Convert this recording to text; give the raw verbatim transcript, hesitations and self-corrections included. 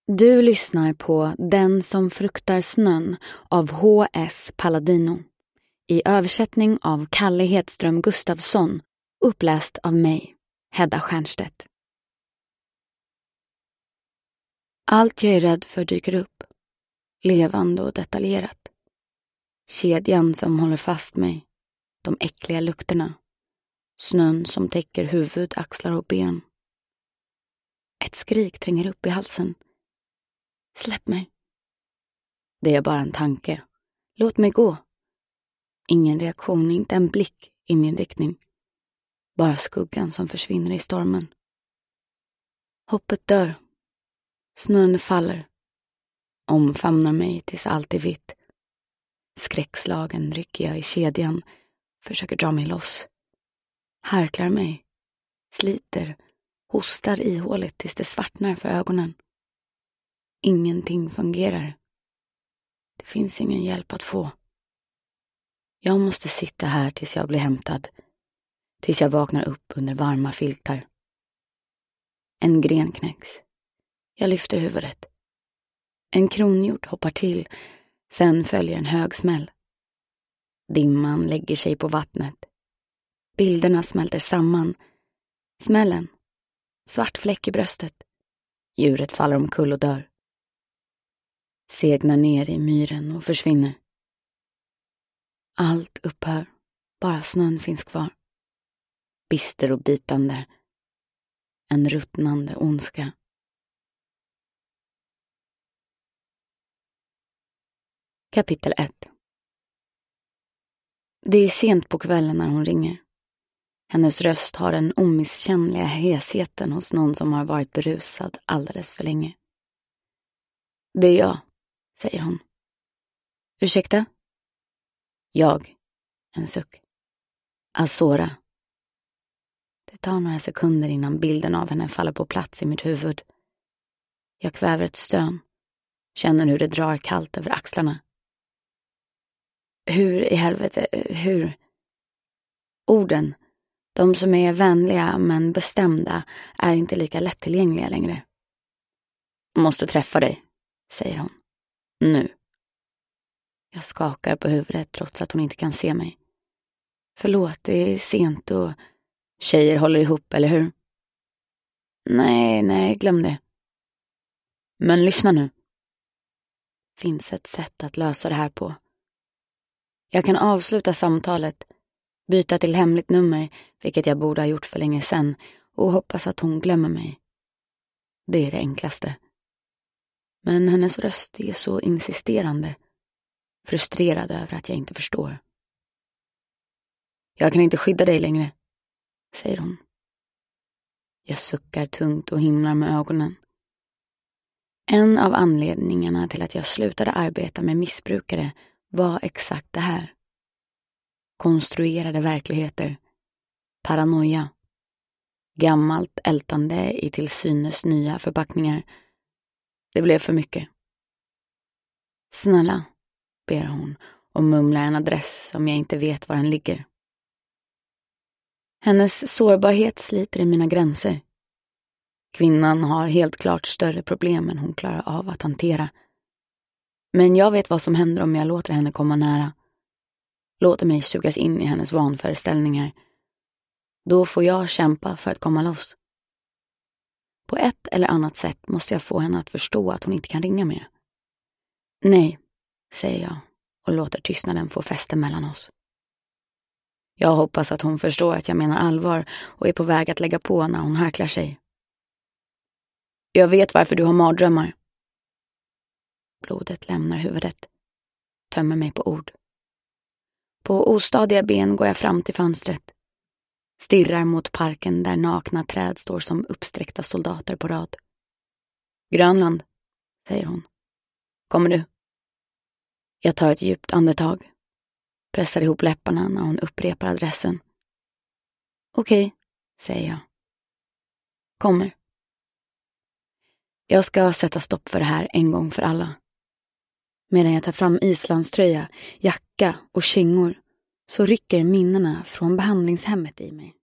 Du lyssnar på Den som fruktar snön av H S Palladino. I översättning av Kalle Hedström Gustafsson, uppläst av mig, Hedda Stjernstedt. Allt jag är rädd för dyker upp, levande och detaljerat. Kedjan som håller fast mig, de äckliga lukterna, snön som täcker huvud, axlar och ben. Ett skrik tränger upp i halsen. Släpp mig. Det är bara en tanke. Låt mig gå. Ingen reaktion, inte en blick i min riktning. Bara skuggan som försvinner i stormen. Hoppet dör. Snön faller. Omfamnar mig tills allt är vitt. Skräckslagen rycker jag i kedjan. Försöker dra mig loss. Harklar mig. Sliter. Hostar ihåligt tills det svartnar för ögonen. Ingenting fungerar. Det finns ingen hjälp att få. Jag måste sitta här tills jag blir hämtad. Tills jag vaknar upp under varma filtar. En gren knäcks. Jag lyfter huvudet. En kronhjort hoppar till. Sen följer en hög smäll. Dimman lägger sig på vattnet. Bilderna smälter samman. Smällen. Svart fläck i bröstet. Djuret faller omkull och dör. Segnar ner i myren och försvinner. Allt upphör. Bara snön finns kvar. Bister och bitande. En ruttnande ondska. Kapitel ett. Det är sent på kvällen när hon ringer. Hennes röst har den omisskännliga hesheten hos någon som har varit berusad alldeles för länge. Det är jag, säger hon. Ursäkta? Jag. En suck. Azora. Det tar några sekunder innan bilden av henne faller på plats i mitt huvud. Jag kväver ett stön. Känner hur det drar kallt över axlarna. Hur i helvete, hur? Orden, de som är vänliga men bestämda, är inte lika lättillgängliga längre. Måste träffa dig, säger hon. Nu. Jag skakar på huvudet trots att hon inte kan se mig. Förlåt, det är sent och... Tjejer håller ihop, eller hur? Nej, nej, glöm det. Men lyssna nu. Finns ett sätt att lösa det här på. Jag kan avsluta samtalet, byta till hemligt nummer, vilket jag borde ha gjort för länge sedan, och hoppas att hon glömmer mig. Det är det enklaste. Men hennes röst är så insisterande, frustrerad över att jag inte förstår. Jag kan inte skydda dig längre, säger hon. Jag suckar tungt och himlar med ögonen. En av anledningarna till att jag slutade arbeta med missbrukare var exakt det här. Konstruerade verkligheter, paranoia, gammalt ältande i till synes nya förpackningar. Det blev för mycket. Snälla, ber hon och mumlar en adress som jag inte vet var den ligger. Hennes sårbarhet sliter i mina gränser. Kvinnan har helt klart större problem än hon klarar av att hantera. Men jag vet vad som händer om jag låter henne komma nära. Låter mig sugas in i hennes vanföreställningar. Då får jag kämpa för att komma loss. På ett eller annat sätt måste jag få henne att förstå att hon inte kan ringa mer. Nej, säger jag och låter tystnaden få fäste mellan oss. Jag hoppas att hon förstår att jag menar allvar och är på väg att lägga på när hon harklar sig. Jag vet varför du har mardrömmar. Blodet lämnar huvudet. Tömmer mig på ord. På ostadiga ben går jag fram till fönstret. Stirrar mot parken där nakna träd står som uppsträckta soldater på rad. Grönland, säger hon. Kommer du? Jag tar ett djupt andetag. Pressar ihop läpparna när hon upprepar adressen. Okej, säger jag. Kommer. Jag ska sätta stopp för det här en gång för alla. Medan jag tar fram islandströja, jacka och kängor så rycker minnena från behandlingshemmet i mig.